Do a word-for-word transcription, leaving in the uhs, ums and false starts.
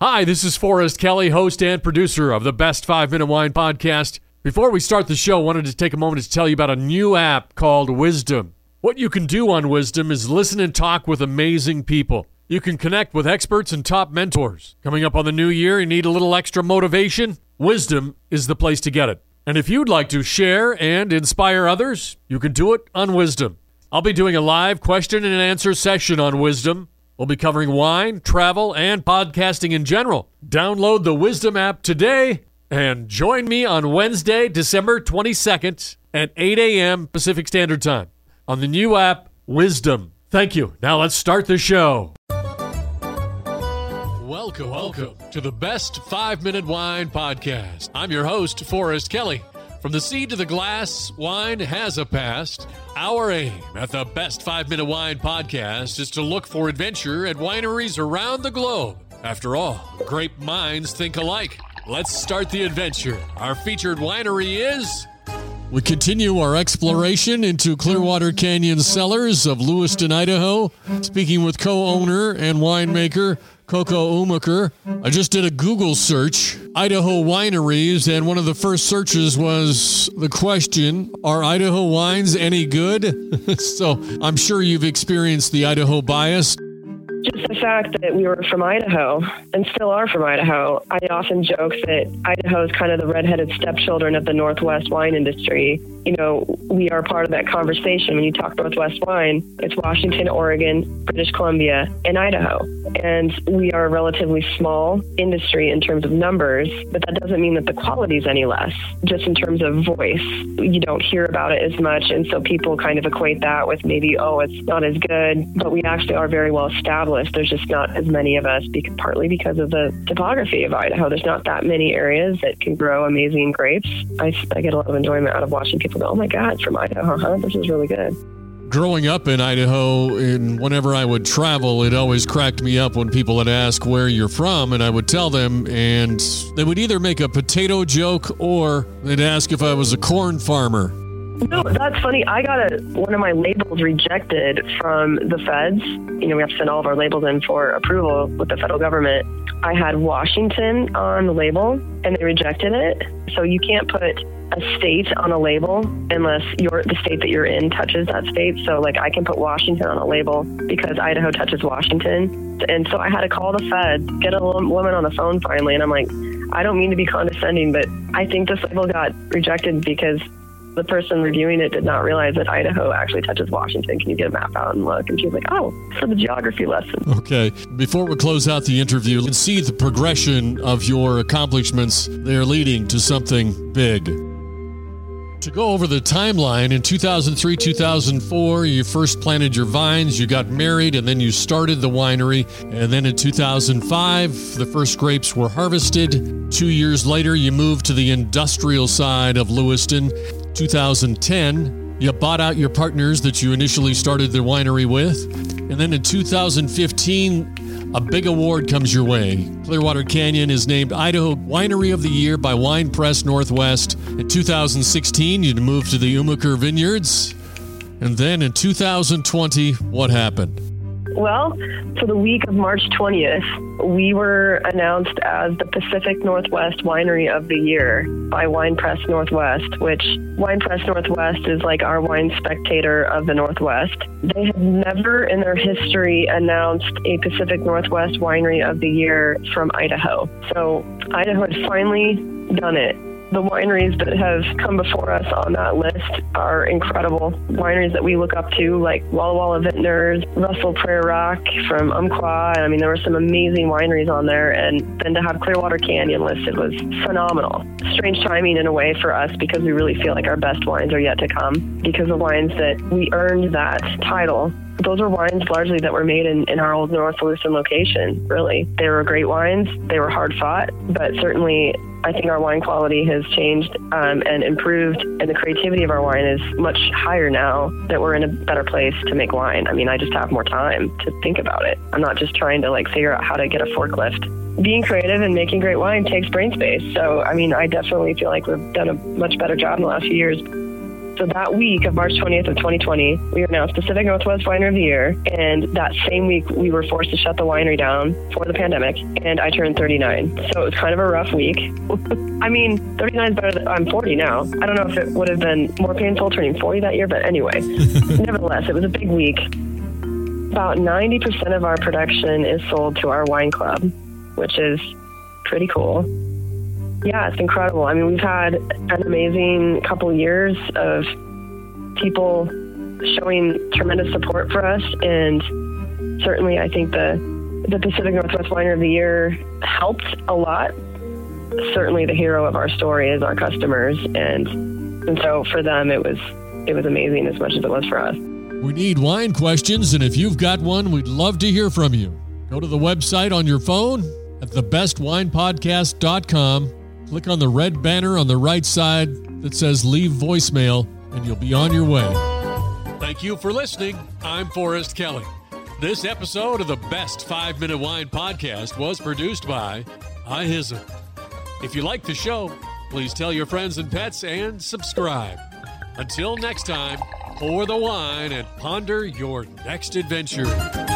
Hi, this is Forrest Kelly, host and producer of the Best five Minute Wine Podcast. Before we start the show, I wanted to take a moment to tell you about a new app called Wisdom. What you can do on Wisdom is listen and talk with amazing people. You can connect with experts and top mentors. Coming up on the new year, you need a little extra motivation? Wisdom is the place to get it. And if you'd like to share and inspire others, you can do it on Wisdom. I'll be doing a live question and answer session on Wisdom. We'll be covering wine, travel, and podcasting in general. Download the Wisdom app today and join me on Wednesday, December twenty-second at eight a.m. Pacific Standard Time on the new app, Wisdom. Thank you. Now let's start the show. Welcome, welcome to the Best five Minute Wine Podcast. I'm your host, Forrest Kelly. From the seed to the glass, wine has a past. Our aim at the Best five Minute Wine Podcast is to look for adventure at wineries around the globe. After all, great minds think alike. Let's start the adventure. Our featured winery is... We continue our exploration into Clearwater Canyon cellars of Lewiston, Idaho, speaking with co-owner and winemaker Coco Umuker. I just did a Google search, Idaho wineries, and one of the first searches was the question, are Idaho wines any good? So I'm sure you've experienced the Idaho bias. Just the fact that we were from Idaho and still are from Idaho, I often joke that Idaho is kind of the redheaded stepchildren of the Northwest wine industry. You know, we are part of that conversation. When you talk Northwest wine, it's Washington, Oregon, British Columbia, and Idaho. And we are a relatively small industry in terms of numbers, but that doesn't mean that the quality is any less. Just in terms of voice, you don't hear about it as much. And so people kind of equate that with maybe, oh, it's not as good, but we actually are very well established. There's just not as many of us, because, partly because of the topography of Idaho. There's not that many areas that can grow amazing grapes. I, I get a lot of enjoyment out of watching people go, oh my God, it's from Idaho, huh? This is really good. Growing up in Idaho, and whenever I would travel, it always cracked me up when people would ask where you're from, and I would tell them, and they would either make a potato joke or they'd ask if I was a corn farmer. No, that's funny. I got a, one of my labels rejected from the feds. You know, we have to send all of our labels in for approval with the federal government. I had Washington on the label, and they rejected it. So you can't put a state on a label unless your the state that you're in touches that state. So, like, I can put Washington on a label because Idaho touches Washington. And so I had to call the feds, get a woman on the phone finally, and I'm like, I don't mean to be condescending, but I think this label got rejected because the person reviewing it did not realize that Idaho actually touches Washington. Can you get a map out and look? And she was like, oh, for the geography lesson. Okay. Before we close out the interview, let's see the progression of your accomplishments. They're leading to something big. To go over the timeline, in two thousand three, two thousand four, you first planted your vines, you got married, and then you started the winery. And then in two thousand five, the first grapes were harvested. Two years later, you moved to the industrial side of Lewiston. two thousand ten, you bought out your partners that you initially started the winery with. And then in two thousand fifteen, a big award comes your way. Clearwater Canyon is named Idaho Winery of the Year by Wine Press Northwest. In two thousand sixteen, you moved to the Umuker Vineyards. And then in two thousand twenty, what happened? Well, for the week of March twentieth, we were announced as the Pacific Northwest Winery of the Year by Wine Press Northwest, which Wine Press Northwest is like our Wine Spectator of the Northwest. They have never in their history announced a Pacific Northwest Winery of the Year from Idaho. So Idaho has finally done it. The wineries that have come before us on that list are incredible. Wineries that we look up to, like Walla Walla Vintners, Russell Prairie Rock from Umpqua. I mean, there were some amazing wineries on there, and then to have Clearwater Canyon listed was phenomenal. Strange timing in a way for us, because we really feel like our best wines are yet to come, because the wines that we earned that title, those were wines largely that were made in, in our old North Lewiston location, really. They were great wines. They were hard fought, but certainly I think our wine quality has changed um, and improved, and the creativity of our wine is much higher now that we're in a better place to make wine. I mean, I just have more time to think about it. I'm not just trying to like figure out how to get a forklift. Being creative and making great wine takes brain space. So, I mean, I definitely feel like we've done a much better job in the last few years. So that week of March twentieth of twenty twenty, we were announced Pacific Northwest Winery of the Year. And that same week, we were forced to shut the winery down for the pandemic. And I turned thirty-nine. So it was kind of a rough week. I mean, thirty-nine is better than, I'm forty now. I don't know if it would have been more painful turning forty that year, but anyway. Nevertheless, it was a big week. About ninety percent of our production is sold to our wine club, which is pretty cool. Yeah, it's incredible. I mean, we've had an amazing couple years of people showing tremendous support for us, and certainly I think the the Pacific Northwest Winery of the Year helped a lot. Certainly the hero of our story is our customers, and and so for them it was it was amazing as much as it was for us. We need wine questions, and if you've got one, we'd love to hear from you. Go to the website on your phone at the best wine podcast dot com. Click on the red banner on the right side that says leave voicemail, and you'll be on your way. Thank you for listening. I'm Forrest Kelly. This episode of the Best five minute Wine Podcast was produced by iHizzle. If you like the show, please tell your friends and pets and subscribe. Until next time, pour the wine and ponder your next adventure.